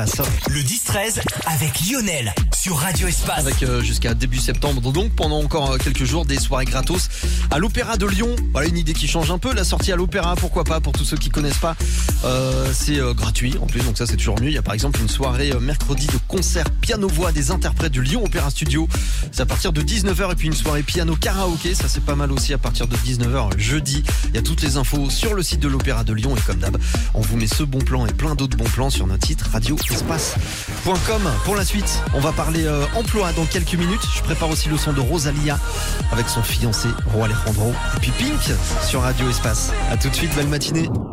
Le 10-13 avec Lionel sur Radio Espace. Avec jusqu'à début septembre, donc pendant encore quelques jours, des soirées gratos à l'Opéra de Lyon. Voilà une idée qui change un peu, la sortie à l'Opéra, pourquoi pas, pour tous ceux qui connaissent pas. C'est gratuit en plus, donc ça c'est toujours mieux. Il y a par exemple une soirée mercredi de concert piano-voix des interprètes du Lyon Opéra Studio. C'est à partir de 19h, et puis une soirée piano karaoké, ça c'est pas mal aussi, à partir de 19h jeudi. Il y a toutes les infos sur le site de l'Opéra de Lyon, et comme d'hab, on vous met ce bon plan et plein d'autres bons plans sur notre site radioespace.com. Pour la suite, on va parler emploi dans quelques minutes. Je prépare aussi le son de Rosalia avec son fiancé Roi Alejandro, et puis Pink sur Radio Espace. À tout de suite, belle matinée.